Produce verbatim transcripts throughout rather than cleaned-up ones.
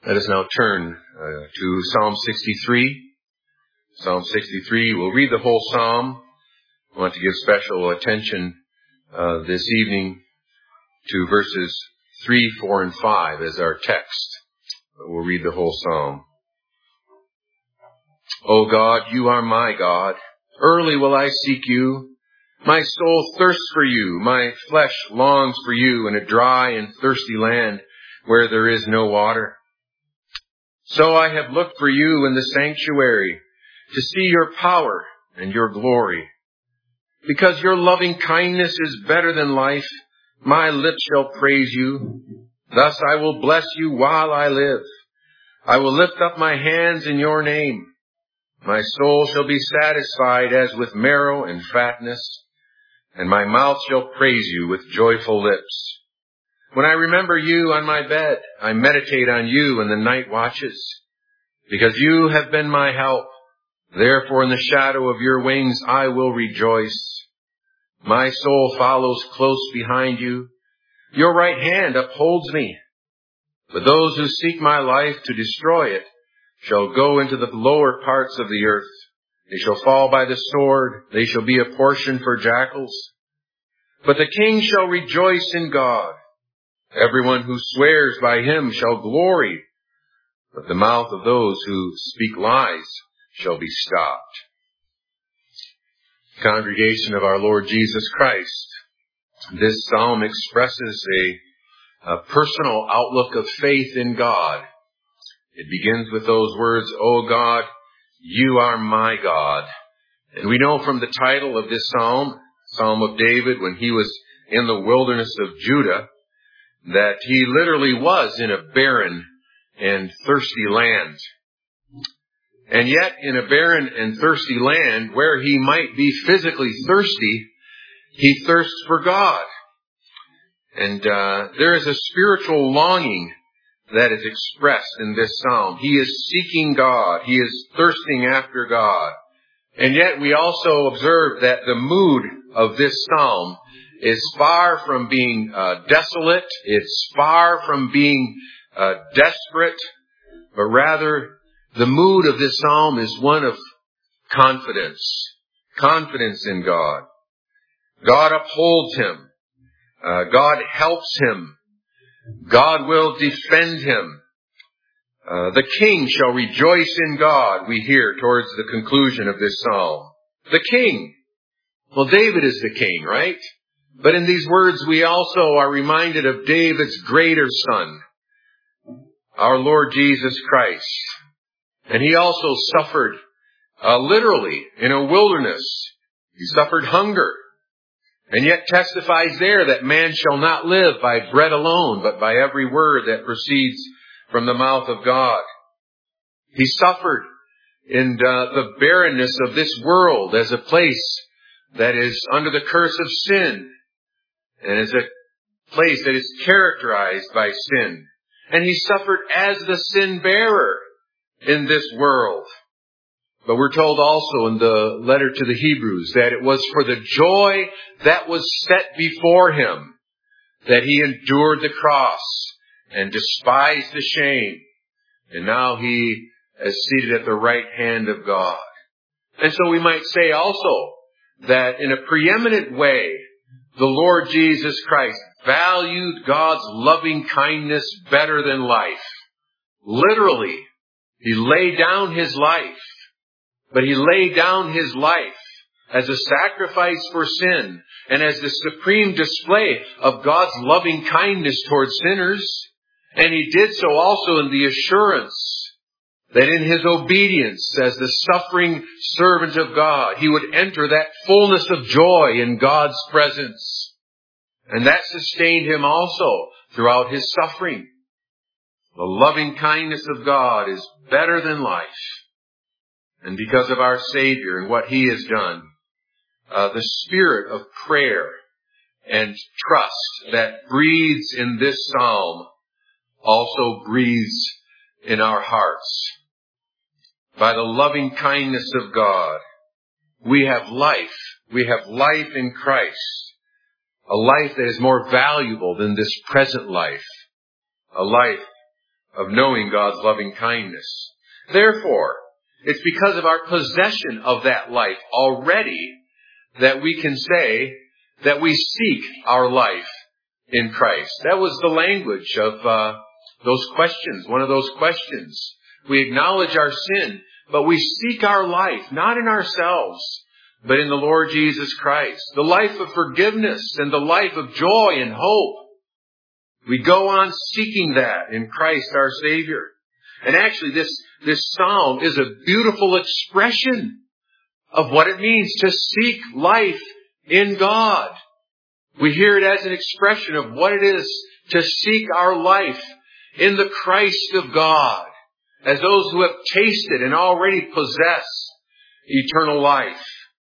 Let us now turn uh, to Psalm sixty-three. Psalm sixty-three, we'll read the whole psalm. I want to give special attention uh, this evening to verses three, four, and five as our text. We'll read the whole psalm. O God, you are my God. Early will I seek you. My soul thirsts for you. My flesh longs for you in a dry and thirsty land where there is no water. So I have looked for you in the sanctuary to see your power and your glory. Because your loving kindness is better than life, my lips shall praise you. Thus I will bless you while I live. I will lift up my hands in your name. My soul shall be satisfied as with marrow and fatness, and my mouth shall praise you with joyful lips. When I remember you on my bed, I meditate on you in the night watches. Because you have been my help, therefore in the shadow of your wings I will rejoice. My soul follows close behind you. Your right hand upholds me. But those who seek my life to destroy it shall go into the lower parts of the earth. They shall fall by the sword. They shall be a portion for jackals. But the king shall rejoice in God. Everyone who swears by him shall glory, but the mouth of those who speak lies shall be stopped. Congregation of our Lord Jesus Christ, this psalm expresses a, a personal outlook of faith in God. It begins with those words, O God, you are my God. And we know from the title of this psalm, Psalm of David, when he was in the wilderness of Judah, that he literally was in a barren and thirsty land. And yet, in a barren and thirsty land, where he might be physically thirsty, he thirsts for God. And uh, there is a spiritual longing that is expressed in this psalm. He is seeking God. He is thirsting after God. And yet, we also observe that the mood of this psalm is far from being uh, desolate. It's far from being uh, desperate, but rather the mood of this psalm is one of confidence, confidence in God. God upholds him. Uh, God helps him. God will defend him. Uh, the king shall rejoice in God, we hear towards the conclusion of this psalm. The king. Well, David is the king, right? But in these words, we also are reminded of David's greater son, our Lord Jesus Christ. And he also suffered uh, literally in a wilderness. He suffered hunger. And yet testifies there that man shall not live by bread alone, but by every word that proceeds from the mouth of God. He suffered in uh, the barrenness of this world as a place that is under the curse of sin, and is a place that is characterized by sin. And he suffered as the sin bearer in this world. But we're told also in the letter to the Hebrews that it was for the joy that was set before him that he endured the cross and despised the shame. And now he is seated at the right hand of God. And so we might say also that in a preeminent way, the Lord Jesus Christ valued God's loving kindness better than life. Literally, he laid down his life, but he laid down his life as a sacrifice for sin and as the supreme display of God's loving kindness towards sinners. And he did so also in the assurance that in his obedience as the suffering servant of God, he would enter that fullness of joy in God's presence. And that sustained him also throughout his suffering. The loving kindness of God is better than life. And because of our Savior and what he has done, uh, the spirit of prayer and trust that breathes in this psalm also breathes in our hearts. By the loving kindness of God, we have life. We have life in Christ. A life that is more valuable than this present life. A life of knowing God's loving kindness. Therefore, it's because of our possession of that life already that we can say that we seek our life in Christ. That was the language of uh, those questions, one of those questions. We acknowledge our sin, but we seek our life, not in ourselves, but in the Lord Jesus Christ. The life of forgiveness and the life of joy and hope. We go on seeking that in Christ our Savior. And actually this, this psalm is a beautiful expression of what it means to seek life in God. We hear it as an expression of what it is to seek our life in the Christ of God, as those who have tasted and already possess eternal life.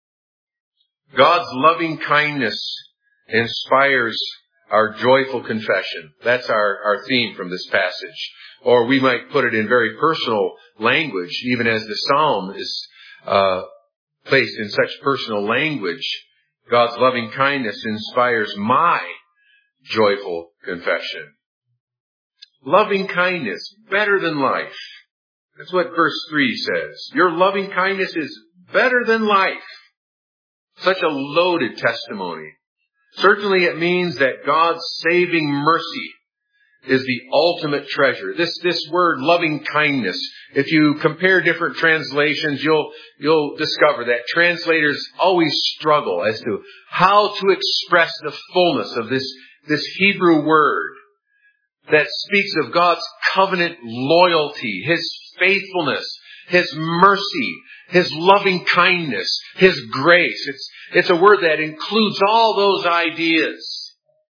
God's loving kindness inspires our joyful confession. That's our, our theme from this passage. Or we might put it in very personal language, even as the psalm is uh, placed in such personal language. God's loving kindness inspires my joyful confession. Loving kindness, better than life. That's what verse three says. Your loving kindness is better than life. Such a loaded testimony. Certainly it means that God's saving mercy is the ultimate treasure. This, this word loving kindness, if you compare different translations, you'll, you'll discover that translators always struggle as to how to express the fullness of this, this Hebrew word that speaks of God's covenant loyalty, His faithfulness, His mercy, His loving kindness, His grace. It's, it's a word that includes all those ideas.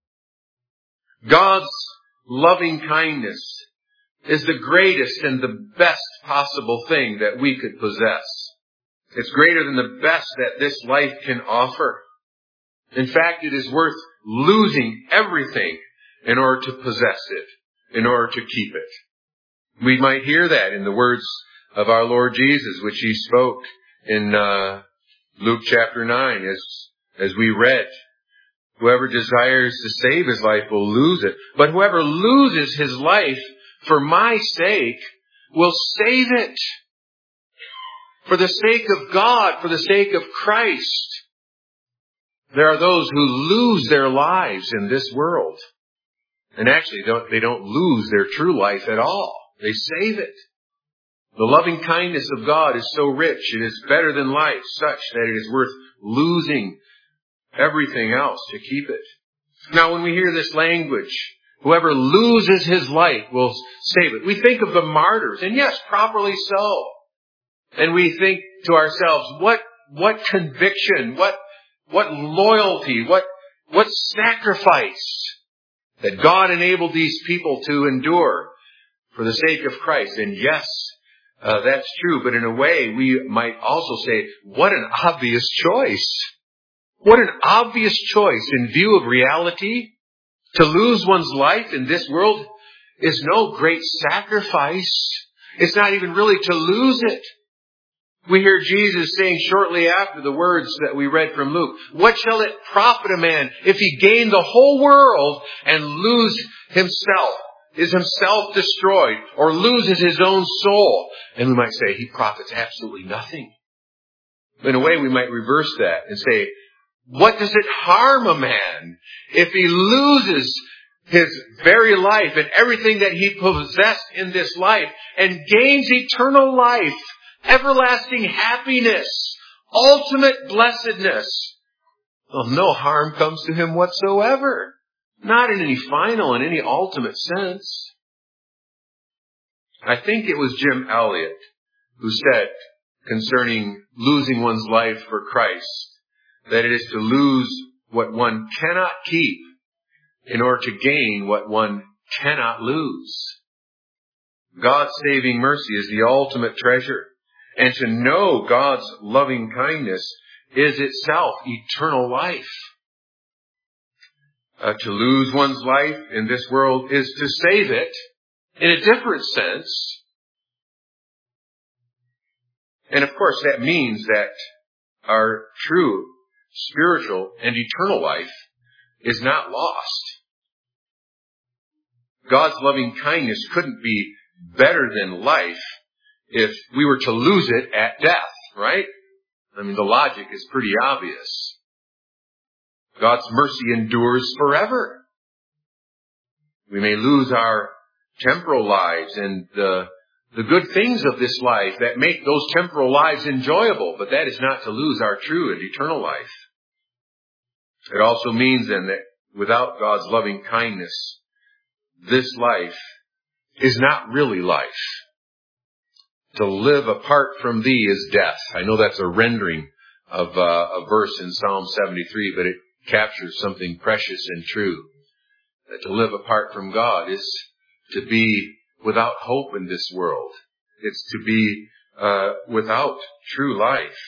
God's loving kindness is the greatest and the best possible thing that we could possess. It's greater than the best that this life can offer. In fact, it is worth losing everything in order to possess it, in order to keep it. We might hear that in the words of our Lord Jesus, which He spoke in uh, Luke chapter nine, as as we read. Whoever desires to save his life will lose it. But whoever loses his life for my sake will save it. For the sake of God, for the sake of Christ. There are those who lose their lives in this world. And actually, don't, they don't lose their true life at all. They save it. The loving kindness of God is so rich, it is better than life, such that it is worth losing everything else to keep it. Now, when we hear this language, whoever loses his life will save it. We think of the martyrs, and yes, properly so. And we think to ourselves, what, what conviction, what, what loyalty, what, what sacrifice that God enabled these people to endure for the sake of Christ. And yes, uh, that's true. But in a way, we might also say, what an obvious choice. What an obvious choice in view of reality. To lose one's life in this world is no great sacrifice. It's not even really to lose it. We hear Jesus saying shortly after the words that we read from Luke, what shall it profit a man if he gain the whole world and lose himself? Is himself destroyed or loses his own soul? And we might say he profits absolutely nothing. In a way, we might reverse that and say, what does it harm a man if he loses his very life and everything that he possessed in this life and gains eternal life, everlasting happiness, ultimate blessedness? Well, no harm comes to him whatsoever. Not in any final and any ultimate sense. I think it was Jim Elliot who said concerning losing one's life for Christ, that it is to lose what one cannot keep in order to gain what one cannot lose. God's saving mercy is the ultimate treasure. And to know God's loving kindness is itself eternal life. Uh, to lose one's life in this world is to save it in a different sense. And of course that means that our true spiritual and eternal life is not lost. God's loving kindness couldn't be better than life if we were to lose it at death, right? I mean, the logic is pretty obvious. God's mercy endures forever. We may lose our temporal lives and the, the good things of this life that make those temporal lives enjoyable, but that is not to lose our true and eternal life. It also means then that without God's loving kindness, this life is not really life. To live apart from thee is death. I know that's a rendering of uh, a verse in Psalm seventy-three, but it captures something precious and true. That to live apart from God is to be without hope in this world. It's to be uh, without true life.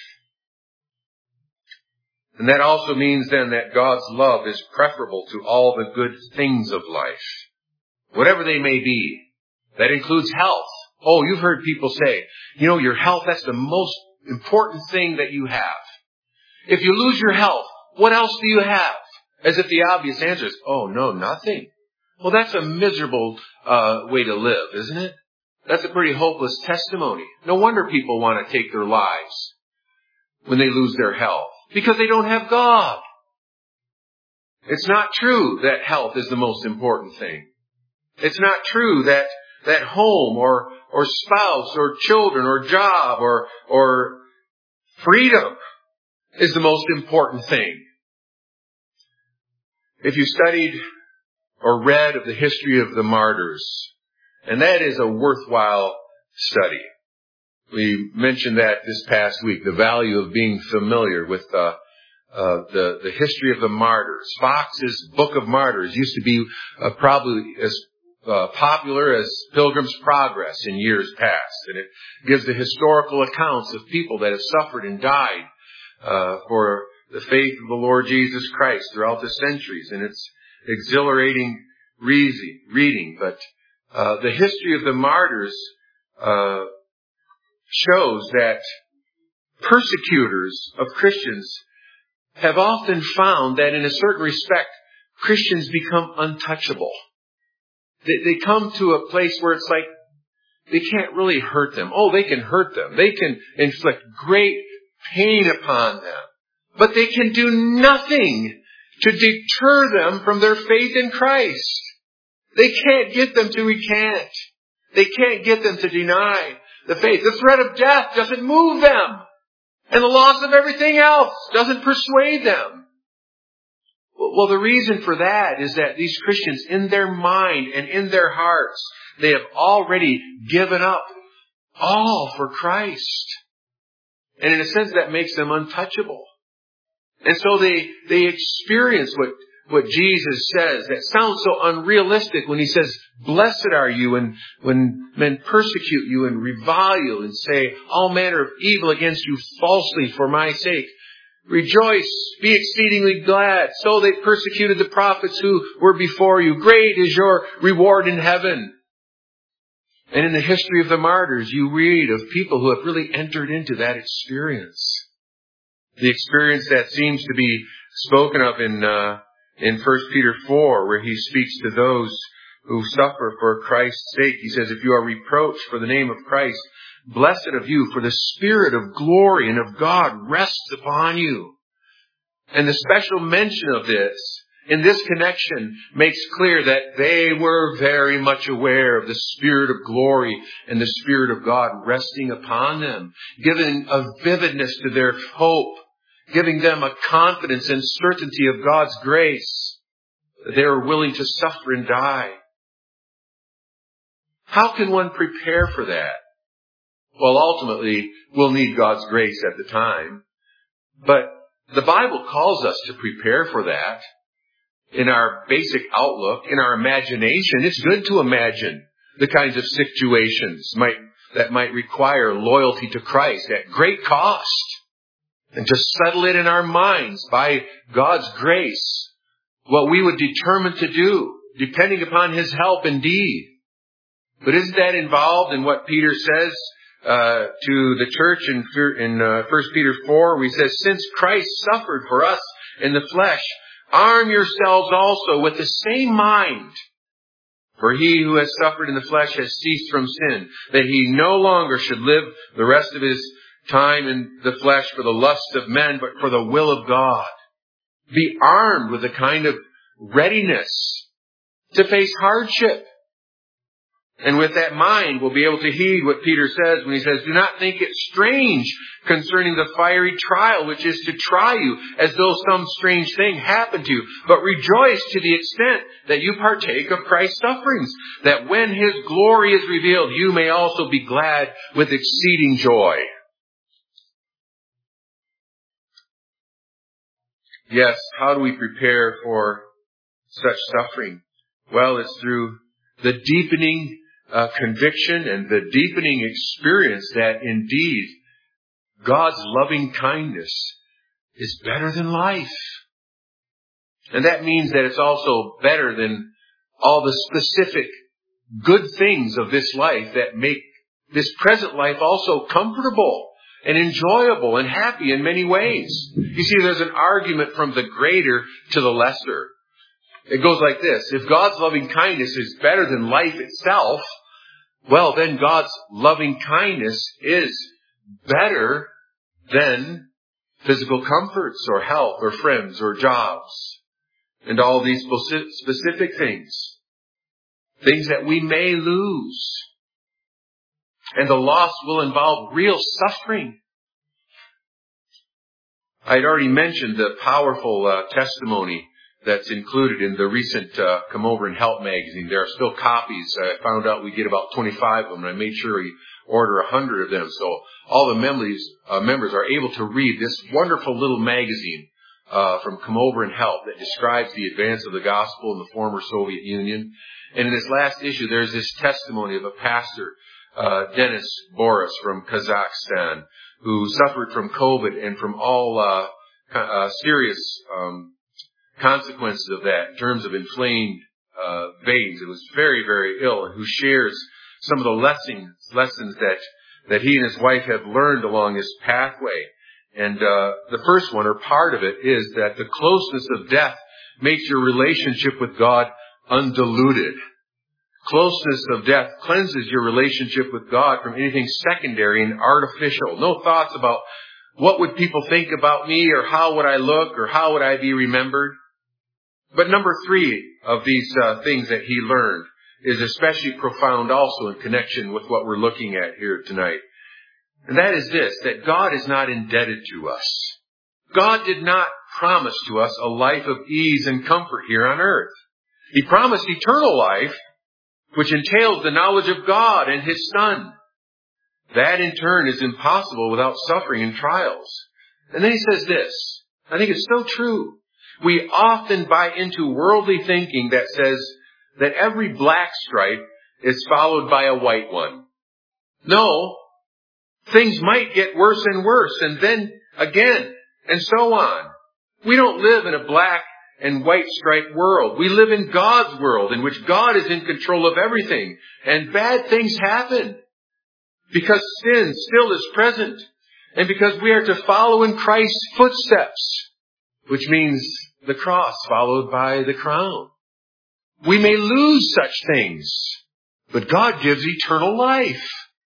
And that also means then that God's love is preferable to all the good things of life, whatever they may be. That includes health. Oh, you've heard people say, you know, your health, that's the most important thing that you have. If you lose your health, what else do you have? As if the obvious answer is, oh, no, nothing. Well, that's a miserable uh, way to live, isn't it? That's a pretty hopeless testimony. No wonder people want to take their lives when they lose their health, because they don't have God. It's not true that health is the most important thing. It's not true that that home or or spouse or children or job or or freedom is the most important thing. If you studied or read of the history of the martyrs, and that is a worthwhile study. We mentioned that this past week, the value of being familiar with uh, uh, the, the history of the martyrs. Fox's Book of Martyrs used to be uh, probably as uh, popular as Pilgrim's Progress in years past. And it gives the historical accounts of people that have suffered and died uh, for the faith of the Lord Jesus Christ throughout the centuries. And it's exhilarating reading. But uh, the history of the martyrs uh, shows that persecutors of Christians have often found that in a certain respect, Christians become untouchable. They, they come to a place where it's like they can't really hurt them. Oh, they can hurt them. They can inflict great pain upon them. But they can do nothing to deter them from their faith in Christ. They can't get them to recant. They can't get them to deny the faith. The threat of death doesn't move them. And the loss of everything else doesn't persuade them. Well, the reason for that is that these Christians, in their mind and in their hearts, they have already given up all for Christ. And in a sense, that makes them untouchable. And so they, they experience what, what Jesus says. That sounds so unrealistic when he says, blessed are you when, when men persecute you and revile you and say all manner of evil against you falsely for my sake. Rejoice, be exceedingly glad. So they persecuted the prophets who were before you. Great is your reward in heaven. And in the history of the martyrs, you read of people who have really entered into that experience. The experience that seems to be spoken of in uh, in First Peter four, where he speaks to those who suffer for Christ's sake. He says, if you are reproached for the name of Christ, blessed of you, for the Spirit of glory and of God rests upon you. And the special mention of this in this connection makes clear that they were very much aware of the Spirit of glory and the Spirit of God resting upon them, giving a vividness to their hope, giving them a confidence and certainty of God's grace, that they are willing to suffer and die. How can one prepare for that? Well, ultimately, we'll need God's grace at the time. But the Bible calls us to prepare for that in our basic outlook, in our imagination. It's good to imagine the kinds of situations might, that might require loyalty to Christ at great cost. And to settle it in our minds by God's grace, what we would determine to do, depending upon His help indeed. But isn't that involved in what Peter says uh, to the church in, in uh, First Peter four, where he says, since Christ suffered for us in the flesh, arm yourselves also with the same mind. For he who has suffered in the flesh has ceased from sin, that he no longer should live the rest of his time in the flesh for the lusts of men, but for the will of God. Be armed with a kind of readiness to face hardship. And with that mind, we'll be able to heed what Peter says when he says, do not think it strange concerning the fiery trial which is to try you, as though some strange thing happened to you. But rejoice to the extent that you partake of Christ's sufferings, that when his glory is revealed, you may also be glad with exceeding joy. Yes, how do we prepare for such suffering? Well, it's through the deepening Uh, conviction and the deepening experience that indeed God's loving kindness is better than life. And that means that it's also better than all the specific good things of this life that make this present life also comfortable and enjoyable and happy in many ways. You see, there's an argument from the greater to the lesser. It goes like this. If God's loving kindness is better than life itself, well, then God's loving kindness is better than physical comforts or health or friends or jobs and all these specific things. Things that we may lose. And the loss will involve real suffering. I had already mentioned the powerful uh, testimony that's included in the recent uh, Come Over and Help magazine. There are still copies. I found out we get about twenty-five of them, and I made sure we order one hundred of them. So all the members, uh, members are able to read this wonderful little magazine uh, from Come Over and Help that describes the advance of the gospel in the former Soviet Union. And in this last issue, there's this testimony of a pastor, uh, Denis Boris from Kazakhstan, who suffered from COVID and from all uh, uh, serious um consequences of that in terms of inflamed uh, veins. It was very, very ill, and who shares some of the lessons, lessons that, that he and his wife have learned along this pathway. And uh, the first one, or part of it, is that the closeness of death makes your relationship with God undiluted. Closeness of death cleanses your relationship with God from anything secondary and artificial. No thoughts about what would people think about me, or how would I look, or how would I be remembered. But number three of these uh, things that he learned is especially profound also in connection with what we're looking at here tonight. And that is this, that God is not indebted to us. God did not promise to us a life of ease and comfort here on earth. He promised eternal life, which entails the knowledge of God and his Son. That in turn is impossible without suffering and trials. And then he says this, I think it's so true. We often buy into worldly thinking that says that every black stripe is followed by a white one. No, things might get worse and worse, and then again, and so on. We don't live in a black and white striped world. We live in God's world, in which God is in control of everything, and bad things happen because sin still is present, and because we are to follow in Christ's footsteps, which means the cross followed by the crown. We may lose such things, but God gives eternal life.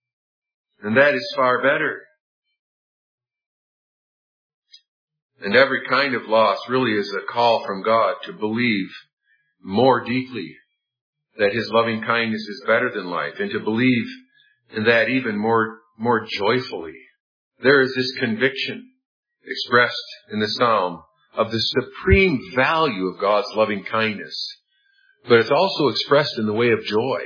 And that is far better. And every kind of loss really is a call from God to believe more deeply that his loving kindness is better than life, and to believe in that even more, more joyfully. There is this conviction expressed in the Psalm of the supreme value of God's loving kindness. But it's also expressed in the way of joy.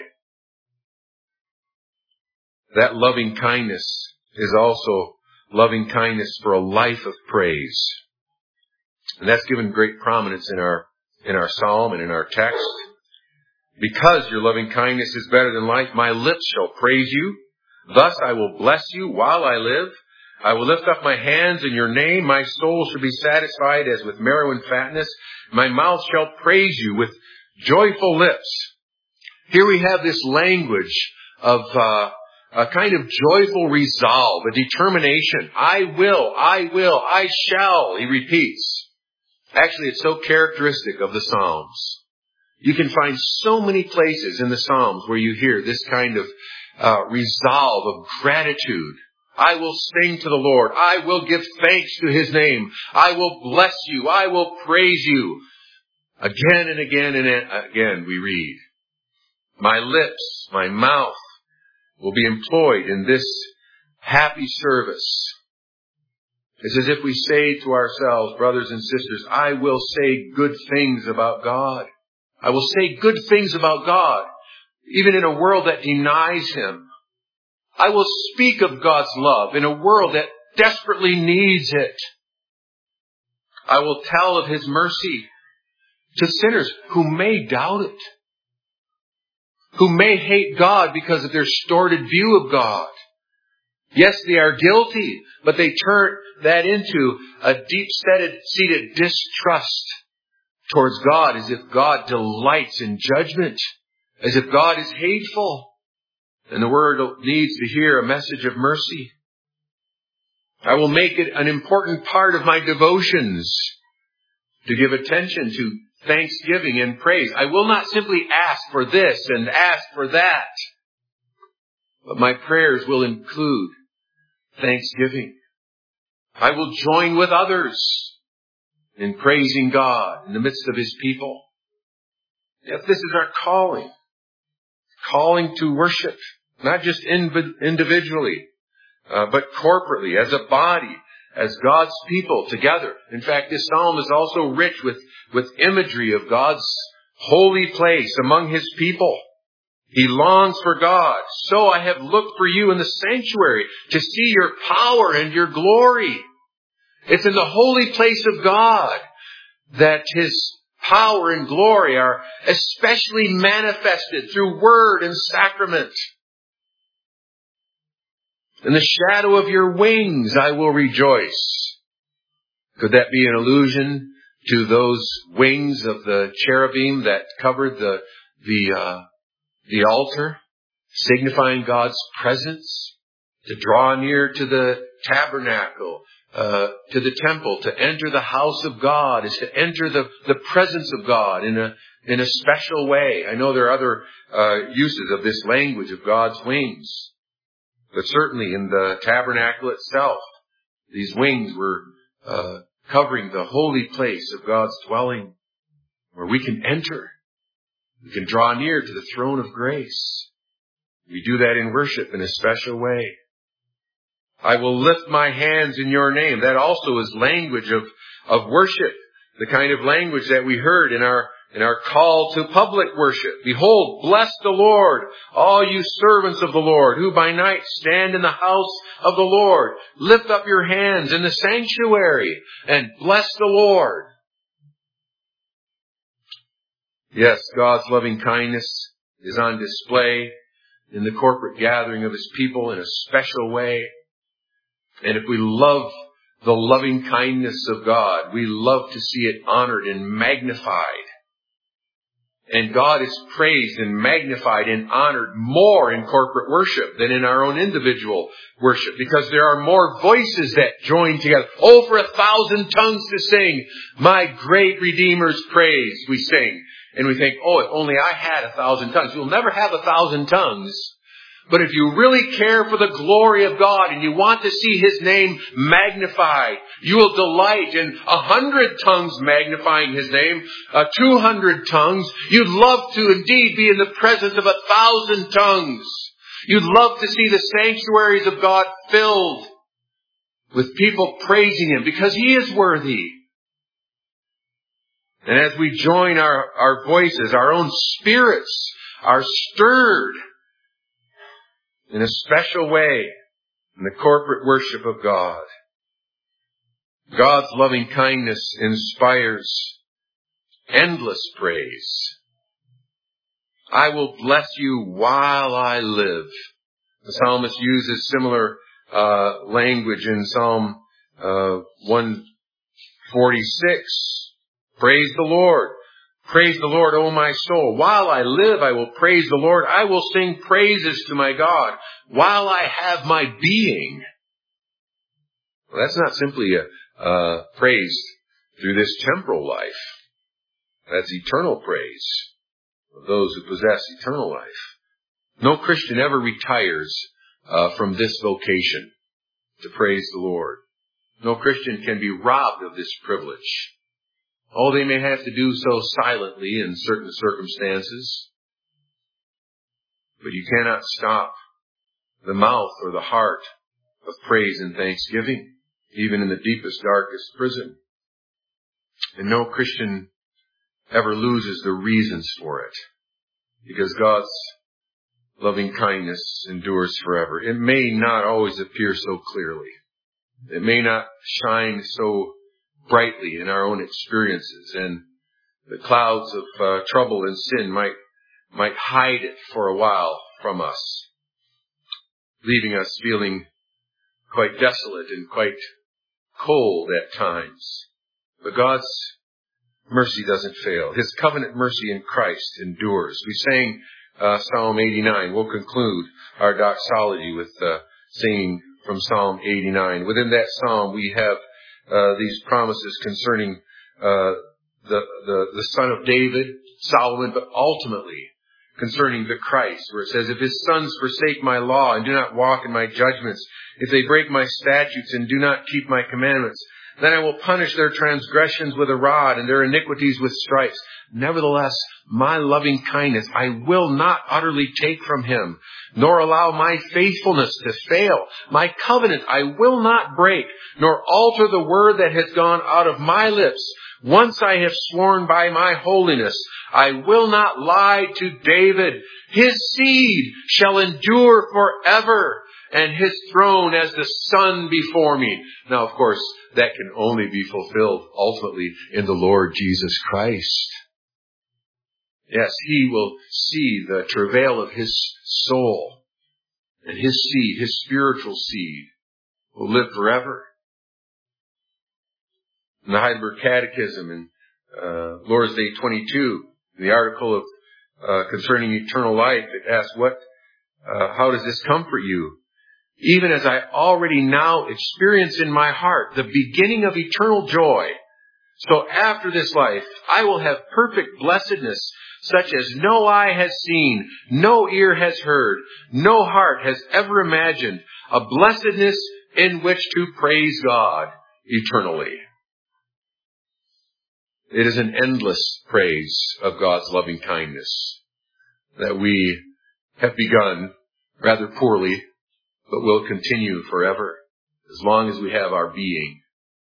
That loving kindness is also loving kindness for a life of praise. And that's given great prominence in our, in our psalm and in our text. Because your loving kindness is better than life, my lips shall praise you. Thus I will bless you while I live. I will lift up my hands in your name. My soul shall be satisfied as with marrow and fatness. My mouth shall praise you with joyful lips. Here we have this language of uh, a kind of joyful resolve, a determination. I will, I will, I shall, he repeats. Actually, it's so characteristic of the Psalms. You can find so many places in the Psalms where you hear this kind of uh, resolve of gratitude. I will sing to the Lord. I will give thanks to His name. I will bless you. I will praise you. Again and again and again we read, my lips, my mouth will be employed in this happy service. It's as if we say to ourselves, brothers and sisters, I will say good things about God. I will say good things about God, even in a world that denies Him. I will speak of God's love in a world that desperately needs it. I will tell of His mercy to sinners who may doubt it, who may hate God because of their distorted view of God. Yes, they are guilty, but they turn that into a deep-seated distrust towards God, as if God delights in judgment, as if God is hateful. And the world needs to hear a message of mercy. I will make it an important part of my devotions to give attention to thanksgiving and praise. I will not simply ask for this and ask for that, but my prayers will include thanksgiving. I will join with others in praising God in the midst of His people. If this is our calling, calling to worship, not just individually, uh, but corporately, as a body, as God's people together. In fact, this psalm is also rich with, with imagery of God's holy place among His people. He longs for God. So I have looked for you in the sanctuary to see your power and your glory. It's in the holy place of God that His power and glory are especially manifested through word and sacrament. In the shadow of your wings I will rejoice. Could that be an allusion to those wings of the cherubim that covered the the uh, the altar, signifying God's presence? To draw near to the tabernacle, uh, to the temple, to enter the house of God is to enter the, the presence of God in a in a special way. I know there are other uh, uses of this language of God's wings. But certainly in the tabernacle itself, these wings were uh, covering the holy place of God's dwelling, where we can enter. We can draw near to the throne of grace. We do that in worship in a special way. I will lift my hands in your name. That also is language of, of worship, the kind of language that we heard in our In our call to public worship. Behold, bless the Lord, all you servants of the Lord, who by night stand in the house of the Lord. Lift up your hands in the sanctuary and bless the Lord. Yes, God's loving kindness is on display in the corporate gathering of His people in a special way. And if we love the loving kindness of God, we love to see it honored and magnified. And God is praised and magnified and honored more in corporate worship than in our own individual worship, because there are more voices that join together. Oh, for a thousand tongues to sing my great Redeemer's praise, we sing. And we think, oh, if only I had a thousand tongues. You'll never have a thousand tongues. But if you really care for the glory of God and you want to see His name magnified, you will delight in a hundred tongues magnifying His name, uh, two hundred tongues. You'd love to indeed be in the presence of a thousand tongues. You'd love to see the sanctuaries of God filled with people praising Him because He is worthy. And as we join our, our voices, our own spirits are stirred in a special way in the corporate worship of God. God's loving kindness inspires endless praise. I will bless you while I live. The psalmist uses similar uh, language in Psalm uh, one forty-six. Praise the Lord. Praise the Lord, O my soul. While I live, I will praise the Lord. I will sing praises to my God while I have my being. Well, that's not simply a uh, praise through this temporal life. That's eternal praise. of those who possess eternal life. No Christian ever retires uh, from this vocation to praise the Lord. No Christian can be robbed of this privilege. Oh, they may have to do so silently in certain circumstances, but you cannot stop the mouth or the heart of praise and thanksgiving, even in the deepest, darkest prison. And no Christian ever loses the reasons for it, because God's loving kindness endures forever. It may not always appear so clearly. It may not shine so brightly in our own experiences, and the clouds of uh, trouble and sin might might hide it for a while from us, leaving us feeling quite desolate and quite cold at times. But God's mercy doesn't fail. His covenant mercy in Christ endures. We sang uh, Psalm eighty-nine. We'll conclude our doxology with uh, singing from Psalm eighty-nine. Within that psalm, we have uh, these promises concerning uh, the, the the son of David, Solomon, but ultimately concerning the Christ, where it says, if his sons forsake my law and do not walk in my judgments, if they break my statutes and do not keep my commandments, then I will punish their transgressions with a rod and their iniquities with stripes. Nevertheless, my loving kindness I will not utterly take from him, nor allow my faithfulness to fail. My covenant I will not break, nor alter the word that has gone out of my lips. Once I have sworn by my holiness, I will not lie to David. His seed shall endure forever, and his throne as the sun before me. Now, of course, that can only be fulfilled ultimately in the Lord Jesus Christ. Yes, he will see the travail of his soul, and his seed, his spiritual seed, will live forever. In the Heidelberg Catechism, in uh, Lord's Day twenty-two, the article of uh, concerning eternal life, it asks, "What? Uh, how does this comfort you? Even as I already now experience in my heart the beginning of eternal joy, so after this life I will have perfect blessedness, such as no eye has seen, no ear has heard, no heart has ever imagined, a blessedness in which to praise God eternally." It is an endless praise of God's loving kindness that we have begun rather poorly, but will continue forever as long as we have our being.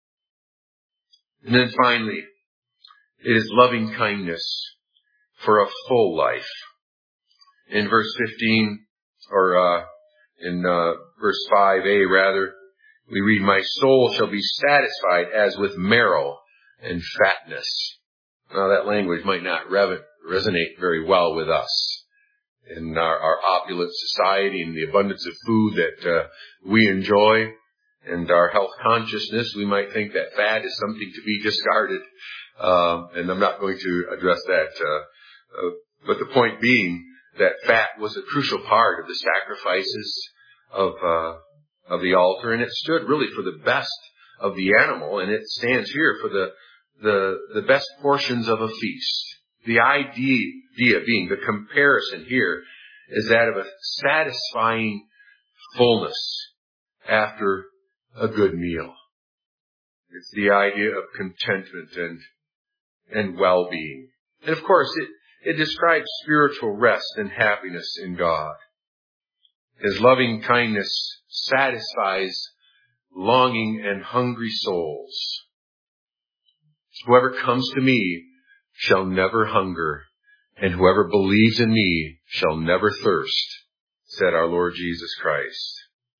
And then finally, it is loving kindness for a full life. In verse fifteen, or uh, in uh, verse five a rather, we read, "My soul shall be satisfied as with marrow and fatness." Now that language might not re- resonate very well with us. In our, our opulent society and the abundance of food that uh, we enjoy and our health consciousness, we might think that fat is something to be discarded. Uh, and I'm not going to address that. Uh, uh, but the point being that fat was a crucial part of the sacrifices of uh, of the altar, and it stood really for the best of the animal, and it stands here for the the, the best portions of a feast. The idea being, the comparison here, is that of a satisfying fullness after a good meal. It's the idea of contentment and and well-being. And of course, it, it describes spiritual rest and happiness in God. His loving kindness satisfies longing and hungry souls. "Whoever comes to me shall never hunger, and whoever believes in me shall never thirst," said our Lord Jesus Christ.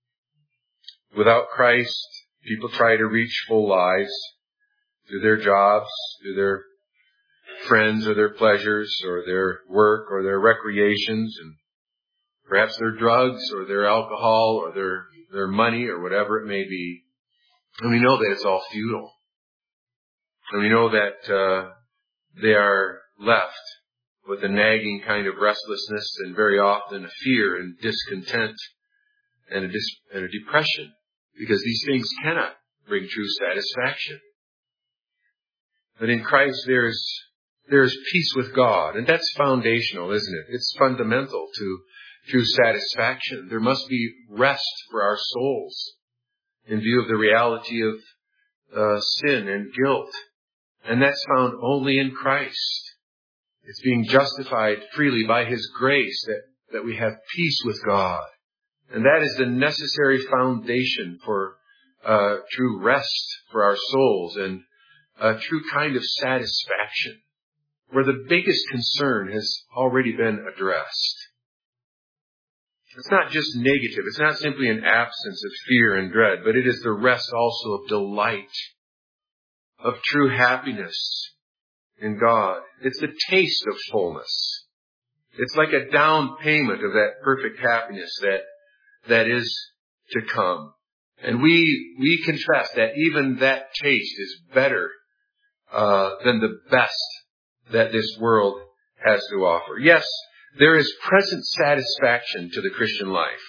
Without Christ, people try to reach full lives through their jobs, through their friends or their pleasures or their work or their recreations, and perhaps their drugs or their alcohol or their, their money or whatever it may be. And we know that it's all futile. And we know that uh, they are left with a nagging kind of restlessness and very often a fear and discontent and a, dis- and a depression, because these things cannot bring true satisfaction. But in Christ there's there is peace with God. And that's foundational, isn't it? It's fundamental to true satisfaction. There must be rest for our souls in view of the reality of uh, sin and guilt. And that's found only in Christ. It's being justified freely by His grace that, that we have peace with God. And that is the necessary foundation for uh, true rest for our souls and a true kind of satisfaction, where the biggest concern has already been addressed. It's not just negative. It's not simply an absence of fear and dread, but it is the rest also of delight, of true happiness in God. It's the taste of fullness. It's like a down payment of that perfect happiness that that is to come. And we we confess that even that taste is better uh, than the best that this world has to offer. Yes, there is present satisfaction to the Christian life.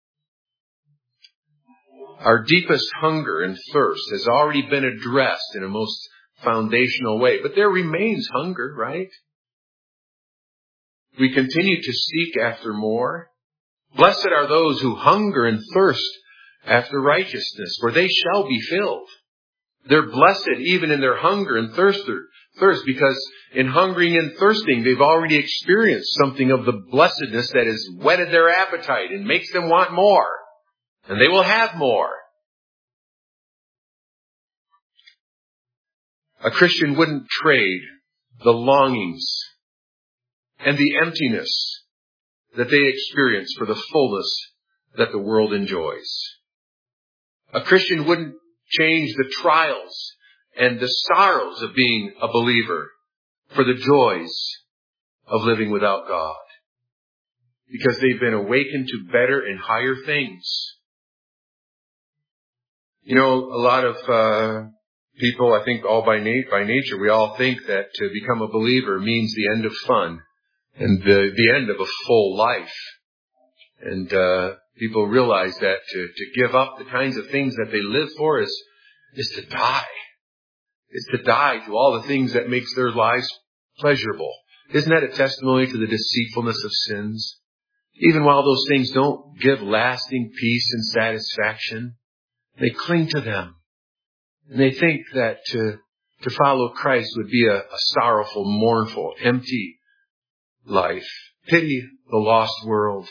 Our deepest hunger and thirst has already been addressed in a most foundational way. But there remains hunger, right? We continue to seek after more. Blessed are those who hunger and thirst after righteousness, for they shall be filled. They're blessed even in their hunger and thirst, thirst because in hungering and thirsting, they've already experienced something of the blessedness that has whetted their appetite and makes them want more. And they will have more. A Christian wouldn't trade the longings and the emptiness that they experience for the fullness that the world enjoys. A Christian wouldn't change the trials and the sorrows of being a believer for the joys of living without God, because they've been awakened to better and higher things. You know, a lot of uh, people, I think all by, nat- by nature, we all think that to become a believer means the end of fun and the, the end of a full life. And uh, people realize that to, to give up the kinds of things that they live for is, is to die. Is to die to all the things that makes their lives pleasurable. Isn't that a testimony to the deceitfulness of sins? Even while those things don't give lasting peace and satisfaction, they cling to them. And they think that to, to follow Christ would be a, a sorrowful, mournful, empty life. Pity the lost world.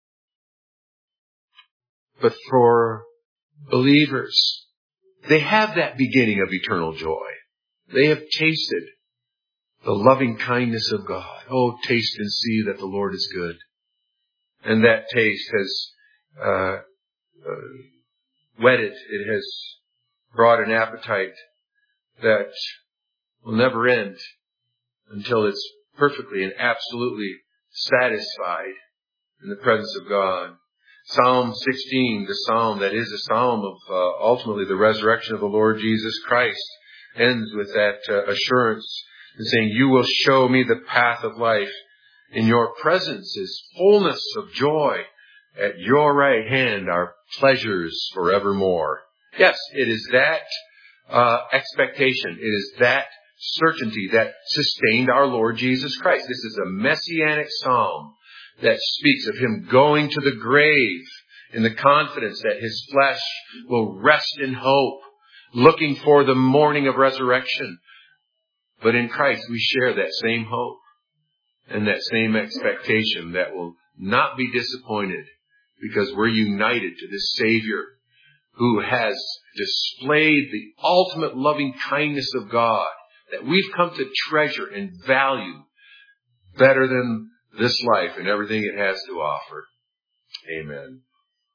But for believers, they have that beginning of eternal joy. They have tasted the loving kindness of God. Oh, taste and see that the Lord is good. And that taste has uh, uh, whetted, it has brought an appetite that will never end until it's perfectly and absolutely satisfied in the presence of God. Psalm sixteen, the psalm that is a psalm of uh, ultimately the resurrection of the Lord Jesus Christ, ends with that uh, assurance and saying, "You will show me the path of life. In your presence is fullness of joy. At your right hand are pleasures forevermore." Yes, it is that uh, expectation. It is that certainty that sustained our Lord Jesus Christ. This is a messianic psalm that speaks of Him going to the grave in the confidence that His flesh will rest in hope, looking for the morning of resurrection. But in Christ we share that same hope and that same expectation that will not be disappointed, because we're united to this Savior who has displayed the ultimate loving kindness of God that we've come to treasure and value better than this life and everything it has to offer. Amen.